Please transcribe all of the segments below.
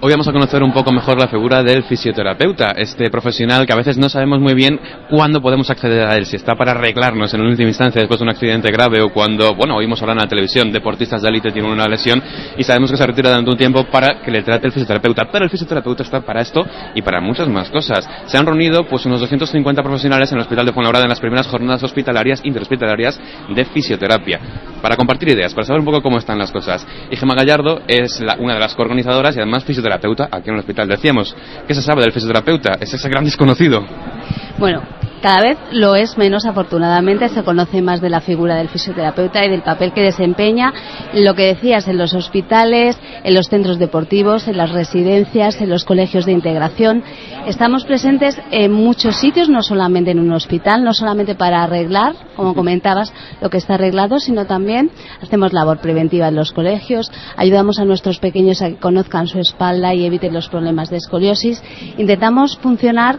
Hoy vamos a conocer un poco mejor la figura del fisioterapeuta, este profesional que a veces no sabemos muy bien cuándo podemos acceder a él, si está para arreglarnos en última instancia después de un accidente grave o cuando, oímos hablar en la televisión, deportistas de élite tienen una lesión y sabemos que se retira durante un tiempo para que le trate el fisioterapeuta, pero el fisioterapeuta está para esto y para muchas más cosas. Se han reunido pues unos 250 profesionales en el Hospital de Fuenlabrada en las primeras jornadas hospitalarias, interhospitalarias de fisioterapia, para compartir ideas, para saber un poco cómo están las cosas. Y Gemma Gallardo es una de las coorganizadoras y además fisioterapeuta aquí en el hospital. Decíamos, ¿qué se sabe del fisioterapeuta? Es ese gran desconocido. Bueno, cada vez lo es menos, afortunadamente, se conoce más de la figura del fisioterapeuta y del papel que desempeña, lo que decías, en los hospitales, en los centros deportivos, en las residencias, en los colegios de integración. Estamos presentes en muchos sitios, no solamente en un hospital, no solamente para arreglar, como comentabas, lo que está arreglado, sino también hacemos labor preventiva en los colegios, ayudamos a nuestros pequeños a que conozcan su espalda y eviten los problemas de escoliosis. Intentamos funcionar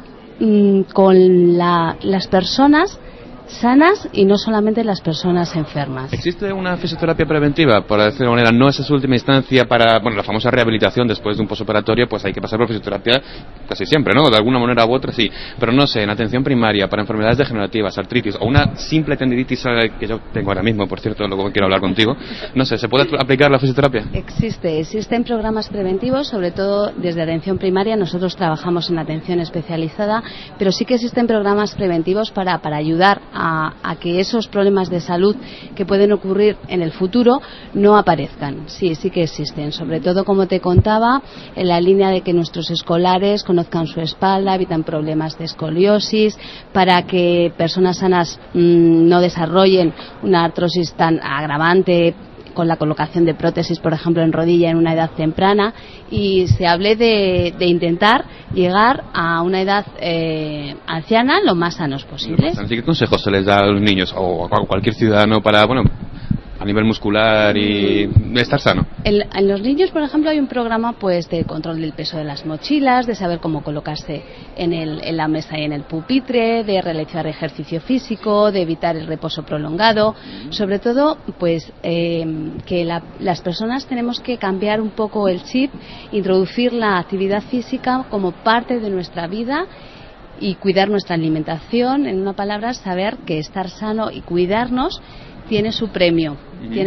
con las personas sanas y no solamente las personas enfermas. ¿Existe una fisioterapia preventiva? Por decirlo de manera, no es esa última instancia para, la famosa rehabilitación después de un posoperatorio, pues hay que pasar por fisioterapia casi siempre, ¿no? De alguna manera u otra sí, pero no sé, en atención primaria, para enfermedades degenerativas, artritis o una simple tendinitis que yo tengo ahora mismo, por cierto, luego quiero hablar contigo, no sé, ¿se puede aplicar la fisioterapia? Existen programas preventivos, sobre todo desde atención primaria. Nosotros trabajamos en atención especializada, pero sí que existen programas preventivos para ayudar a que esos problemas de salud que pueden ocurrir en el futuro no aparezcan. Sí que existen, sobre todo, como te contaba, en la línea de que nuestros escolares conozcan su espalda, evitan problemas de escoliosis, para que personas sanas no desarrollen una artrosis tan agravante con la colocación de prótesis, por ejemplo, en rodilla en una edad temprana, y se hable de intentar llegar a una edad anciana lo más sanos posibles. ¿Qué consejos se les da a los niños o a cualquier ciudadano para, a nivel muscular y estar sano? En los niños, por ejemplo, hay un programa pues de control del peso de las mochilas, de saber cómo colocarse en la mesa y en el pupitre, de realizar ejercicio físico, de evitar el reposo prolongado. Sobre todo, pues que las personas tenemos que cambiar un poco el chip, introducir la actividad física como parte de nuestra vida y cuidar nuestra alimentación. En una palabra, saber que estar sano y cuidarnos tiene su premio,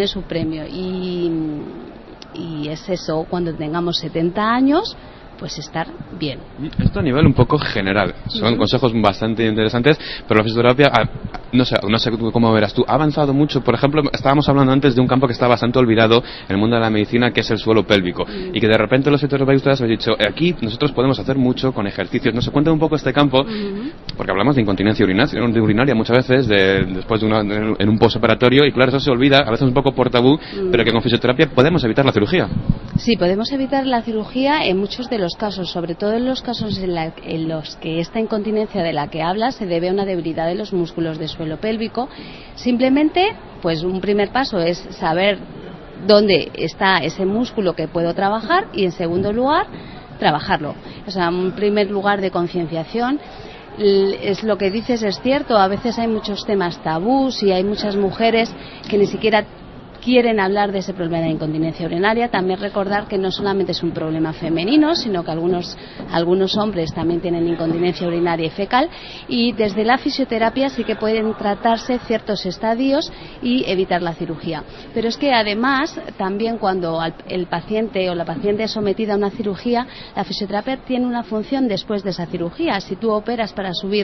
y es eso, cuando tengamos 70 años, pues estar bien. Esto a nivel un poco general, son consejos bastante interesantes, pero la fisioterapia, no sé cómo verás tú, ha avanzado mucho. Por ejemplo, estábamos hablando antes de un campo que está bastante olvidado en el mundo de la medicina, que es el suelo pélvico, y que de repente los fisioterapeutas han dicho, aquí nosotros podemos hacer mucho con ejercicios. Nos cuenta un poco este campo, porque hablamos de incontinencia urinaria muchas veces, después en un postoperatorio, y claro, eso se olvida, a veces un poco por tabú, pero que con fisioterapia podemos evitar la cirugía. Sí, podemos evitar la cirugía en muchos de los casos, sobre todo en los casos en los que esta incontinencia de la que habla se debe a una debilidad de los músculos del suelo pélvico. Simplemente, pues un primer paso es saber dónde está ese músculo que puedo trabajar y, en segundo lugar, trabajarlo. O sea, un primer lugar de concienciación. Es lo que dices, es cierto, a veces hay muchos temas tabús y hay muchas mujeres que ni siquiera quieren hablar de ese problema de incontinencia urinaria. También recordar que no solamente es un problema femenino, sino que algunos hombres también tienen incontinencia urinaria y fecal, y desde la fisioterapia sí que pueden tratarse ciertos estadios y evitar la cirugía. Pero es que además, también cuando el paciente o la paciente es sometida a una cirugía, la fisioterapia tiene una función después de esa cirugía. Si tú operas para subir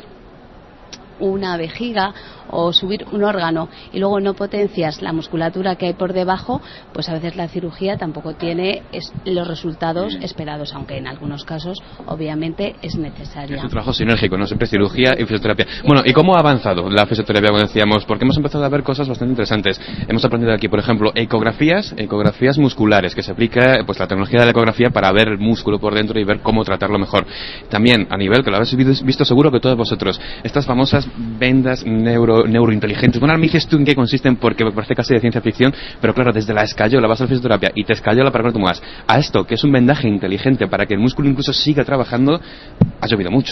una vejiga o subir un órgano y luego no potencias la musculatura que hay por debajo, pues a veces la cirugía tampoco tiene los resultados esperados, aunque en algunos casos obviamente es necesaria. Es un trabajo sinérgico, no siempre cirugía y fisioterapia. Bueno, ¿y cómo ha avanzado la fisioterapia, como decíamos? Porque hemos empezado a ver cosas bastante interesantes. Hemos aprendido aquí, por ejemplo, ecografías musculares, que se aplica pues la tecnología de la ecografía para ver el músculo por dentro y ver cómo tratarlo mejor. También, a nivel, que lo habéis visto seguro que todos vosotros, estas famosas vendas neurointeligentes. Bueno, ahora me dices tú en qué consisten, porque me parece casi de ciencia ficción, pero claro, desde la escayola vas a la fisioterapia y te escayola para que no te muevas, a esto, que es un vendaje inteligente para que el músculo incluso siga trabajando, ha llovido mucho.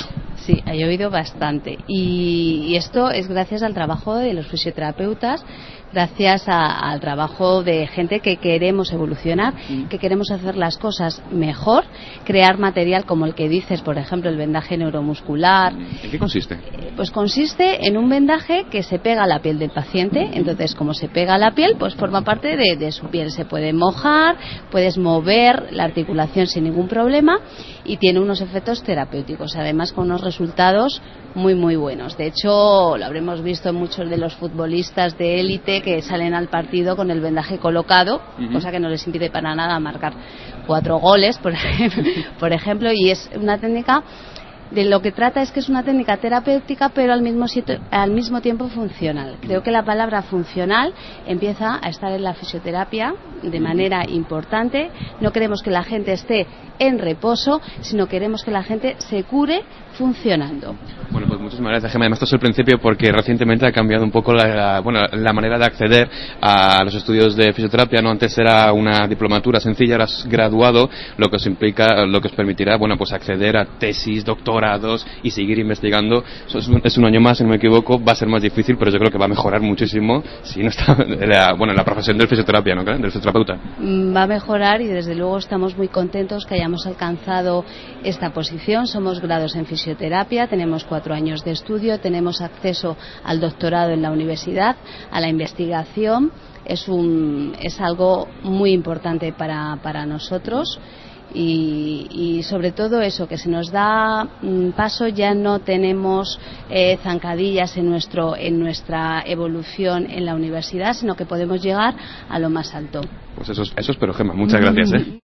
Sí, ha llovido bastante y esto es gracias al trabajo de los fisioterapeutas, gracias al trabajo de gente que queremos evolucionar, que queremos hacer las cosas mejor, crear material como el que dices, por ejemplo, el vendaje neuromuscular. ¿En qué consiste? Pues consiste en un vendaje que se pega a la piel del paciente, entonces como se pega a la piel, pues forma parte de su piel, se puede mojar, puedes mover la articulación sin ningún problema y tiene unos efectos terapéuticos, además con unos resultados muy muy buenos. De hecho, lo habremos visto en muchos de los futbolistas de élite que salen al partido con el vendaje colocado, cosa que no les impide para nada marcar 4 goles, por ejemplo, y es una técnica. De lo que trata es que es una técnica terapéutica, pero al mismo tiempo funcional. Creo que la palabra funcional empieza a estar en la fisioterapia de manera importante. No queremos que la gente esté en reposo, sino queremos que la gente se cure funcionando. Bueno, pues muchísimas gracias, Gemma. Además, esto es el principio porque recientemente ha cambiado un poco la manera de acceder a los estudios de fisioterapia, ¿no? Antes era una diplomatura sencilla, ahora es graduado, lo que os implica, lo que os permitirá, bueno, pues acceder a tesis, doctorados y seguir investigando. Eso es un año más, si no me equivoco, va a ser más difícil, pero yo creo que va a mejorar muchísimo si no está en la profesión del fisioterapia, ¿no? Del fisioterapeuta. Va a mejorar y desde luego estamos muy contentos que hayamos alcanzado esta posición. Somos grados en fisioterapia, tenemos 4 años de estudio, tenemos acceso al doctorado en la universidad, a la investigación. Es algo muy importante para nosotros y sobre todo eso, que se nos da paso, ya no tenemos zancadillas en nuestra evolución en la universidad, sino que podemos llegar a lo más alto. Pues eso espero, Gemma. Muchas gracias.